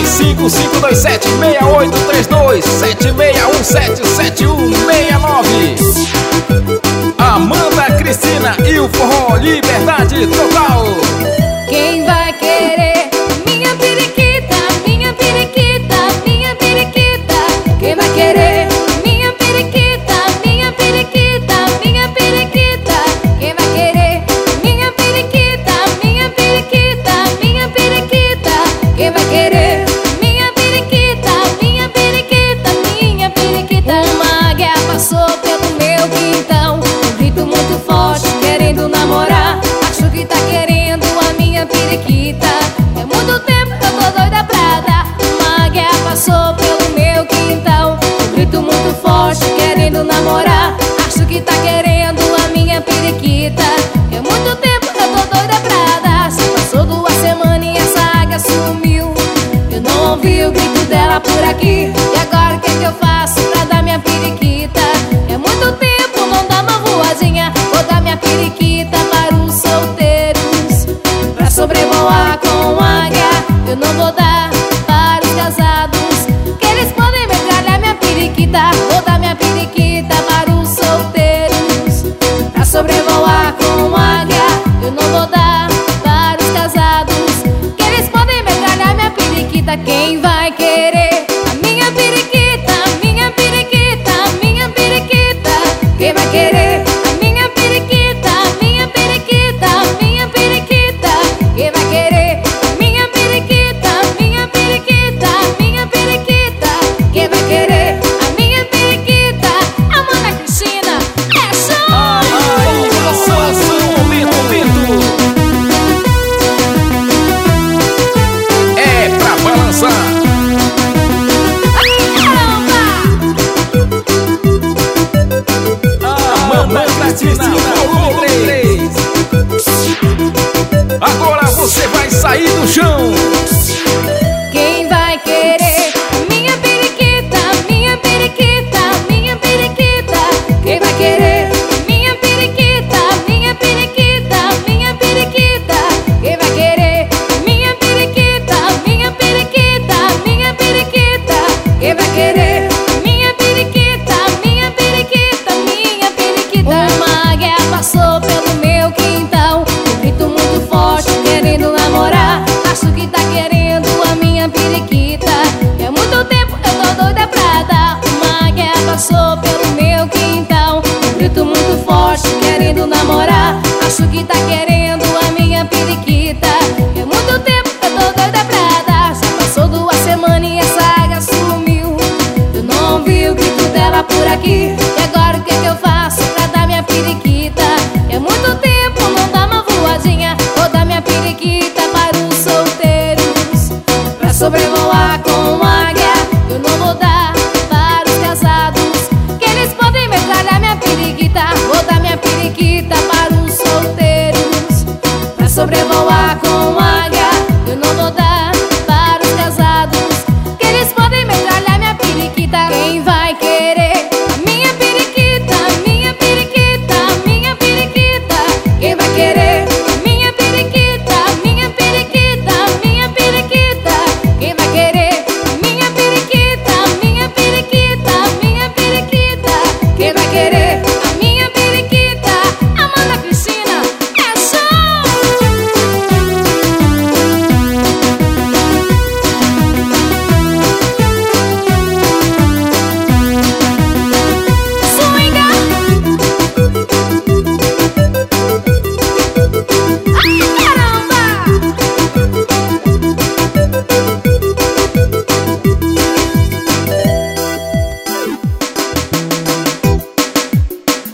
955276832 Amanda Cristina e o forró Liberdade Total. Quem vai querer minha periquita, minha periquita, minha periquita? Quem vai querer minha periquita, minha periquita, minha periquita? Quem vai querer minha periquita, minha periquita, minha periquita? Quem vai querer minha periquita, minha periquita, minha periquita? Uma águia passou pelo meu quintal, um grito muito forte querendo namorar. Acho que tá querendo a minha periquita. É muito tempo que eu tô doida pra dar. Uma águia passou pelo meu quintal, um grito muito forte querendo namorar. Acho que tá querendo a minha periquita. É muito tempo que eu tô doida pra dar. Se passou 2 semanas e essa águia sumiu, eu não ouvi o grito dela por aqui. E agora o que é que eu faço pra dar minha periquita? É muito tempo, não dá uma voadinha. Vou dar minha periquita para os solteiros, pra sobrevoar com águia. Eu não vou dar para os casados, que eles podem metralhar minha periquita. Vou dar minha periquita para os solteiros, pra sobrevoar com águia. Eu não vou dar para os casados, que eles podem metralhar minha periquita. Quem vai querer a minha periquita, minha periquita, minha periquita? Quem vai querer a minha periquita, minha periquita, minha periquita? Quem vai querer a minha periquita, minha periquita, minha periquita? Quem vai querer a minha periquita? Amanda Cristina, é show! Aí, emoção, momento. É pra balançar. Amanda Cristina, volume 3. Agora você vai sair do chão. Quem vai querer minha periquita, minha periquita, minha periquita? Quem vai querer minha periquita, minha periquita, minha periquita? Quem vai querer minha periquita, minha periquita, minha periquita? Quem vai querer minha periquita, minha periquita, minha periquita? Uma águia passou pelo meu quintal, um grito muito forte querendo namorar. Acho que tá querendo a minha periquita. É muito tempo eu tô doida pra dar. Uma águia passou pelo meu quintal, um grito muito forte querendo namorar. Acho que tá querendo a minha periquita. É muito tempo eu tô doida pra dar. Já passou 2 semanas e essa águia sumiu, eu não ouvi o grito dela por aqui.